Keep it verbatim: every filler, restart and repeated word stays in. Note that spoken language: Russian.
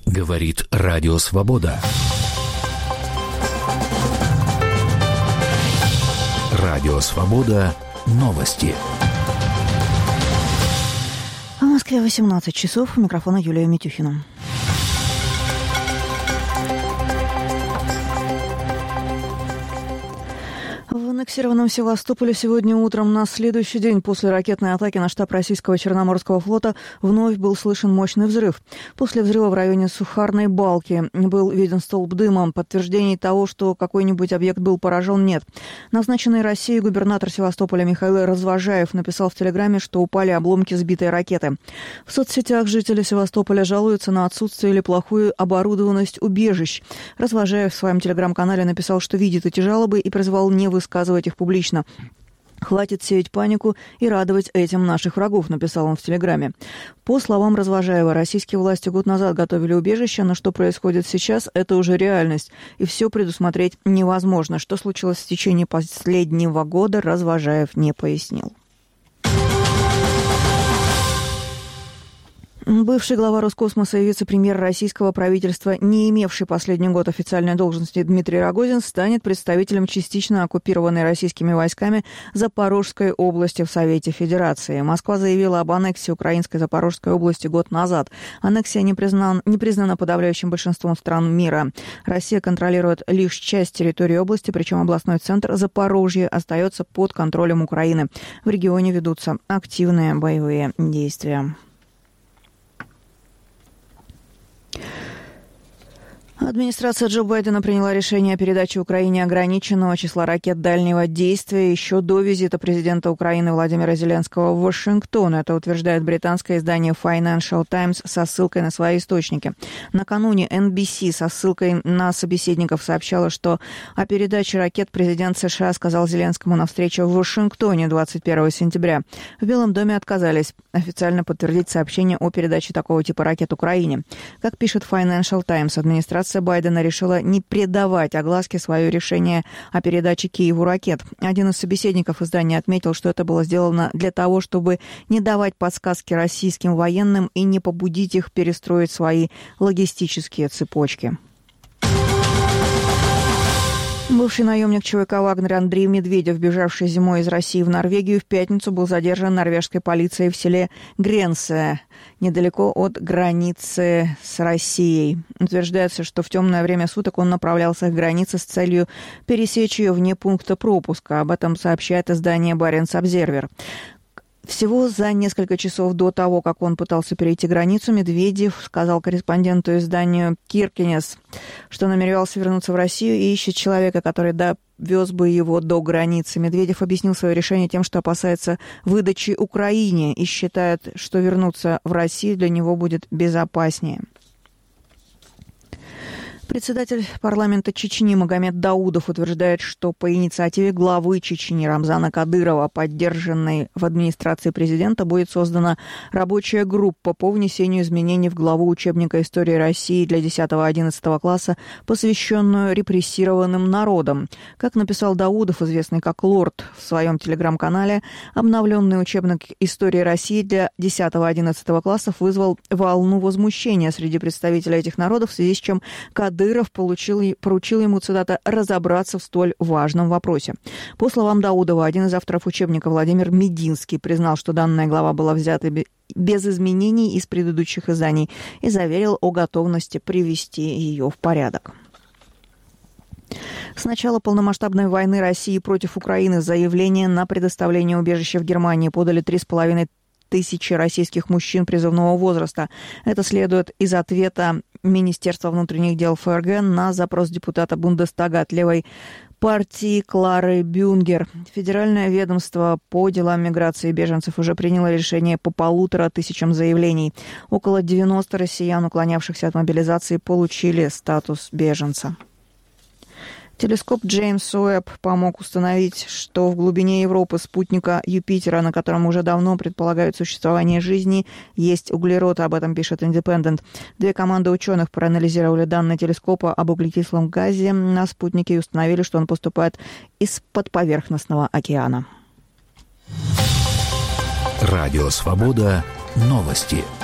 Говорит Радио Свобода. Радио Свобода. Новости. В Москве восемнадцать часов. У микрофона Юлия Митюхина. В аннексированном Севастополе сегодня утром, на следующий день после ракетной атаки на штаб российского Черноморского флота, вновь был слышен мощный взрыв. После взрыва в районе Сухарной Балки был виден столб дыма. Подтверждений того, что какой-нибудь объект был поражен, нет. Назначенный Россией губернатор Севастополя Михаил Развожаев написал в Телеграме, что упали обломки сбитой ракеты. В соцсетях жители Севастополя жалуются на отсутствие или плохую оборудованность убежищ. Развожаев в своем Телеграм-канале написал, что видит эти жалобы и призвал не высказывать их публично. «Хватит сеять панику и радовать этим наших врагов», — написал он в Телеграме. По словам Развожаева, российские власти год назад готовили убежище, но что происходит сейчас, это уже реальность, и все предусмотреть невозможно. Что случилось в течение последнего года, Развожаев не пояснил. Бывший глава Роскосмоса и вице-премьер российского правительства, не имевший последний год официальной должности, Дмитрий Рогозин станет представителем частично оккупированной российскими войсками Запорожской области в Совете Федерации. Москва заявила об аннексии украинской Запорожской области год назад. Аннексия не, признан, не признана подавляющим большинством стран мира. Россия контролирует лишь часть территории области, причем областной центр Запорожье остается под контролем Украины. В регионе ведутся активные боевые действия. Администрация Джо Байдена приняла решение о передаче Украине ограниченного числа ракет дальнего действия еще до визита президента Украины Владимира Зеленского в Вашингтон. Это утверждает британское издание Financial Times со ссылкой на свои источники. Накануне эн би си со ссылкой на собеседников сообщала, что о передаче ракет президент США сказал Зеленскому на встрече в Вашингтоне двадцать первого сентября. В Белом доме отказались официально подтвердить сообщение о передаче такого типа ракет Украине. Как пишет Financial Times, администрация Байдена решила не придавать огласке свое решение о передаче Киеву ракет. Один из собеседников издания отметил, что это было сделано для того, чтобы не давать подсказки российским военным и не побудить их перестроить свои логистические цепочки. Бывший наемник ЧВК «Вагнер» Андрей Медведев, бежавший зимой из России в Норвегию, в пятницу был задержан норвежской полицией в селе Гренсе, недалеко от границы с Россией. Утверждается, что в темное время суток он направлялся к границе с целью пересечь ее вне пункта пропуска. Об этом сообщает издание «Баренц Обзервер». Всего за несколько часов до того, как он пытался перейти границу, Медведев сказал корреспонденту изданию «Киркинес», что намеревался вернуться в Россию и ищет человека, который довез бы его до границы. Медведев объяснил свое решение тем, что опасается выдачи Украине и считает, что вернуться в Россию для него будет безопаснее. Председатель парламента Чечни Магомед Даудов утверждает, что по инициативе главы Чечни Рамзана Кадырова, поддержанной в администрации президента, будет создана рабочая группа по внесению изменений в главу учебника истории России для десятого-одиннадцатого класса, посвященную репрессированным народам. Как написал Даудов, известный как Лорд, в своем телеграм-канале, обновленный учебник истории России для десятого-одиннадцатого классов вызвал волну возмущения среди представителей этих народов, в связи с чем Кадыров Кадыров получил, поручил ему, цитата, «разобраться в столь важном вопросе». По словам Даудова, один из авторов учебника, Владимир Мединский, признал, что данная глава была взята без изменений из предыдущих изданий и заверил о готовности привести ее в порядок. С начала полномасштабной войны России против Украины заявление на предоставление убежища в Германии подали три с половиной тысячи российских мужчин призывного возраста. Это следует из ответа Министерства внутренних дел ФРГ на запрос депутата Бундестага от левой партии Клары Бюнгер. Федеральное ведомство по делам миграции и беженцев уже приняло решение по полутора тысячам заявлений. Около девяноста россиян, уклонявшихся от мобилизации, получили статус беженца. Телескоп Джеймс Уэбб помог установить, что в глубине Европы спутника Юпитера, на котором уже давно предполагают существование жизни, есть углерод. Об этом пишет Independent. Две команды ученых проанализировали данные телескопа об углекислом газе на спутнике и установили, что он поступает из-под поверхностного океана. Радио Свобода. Новости.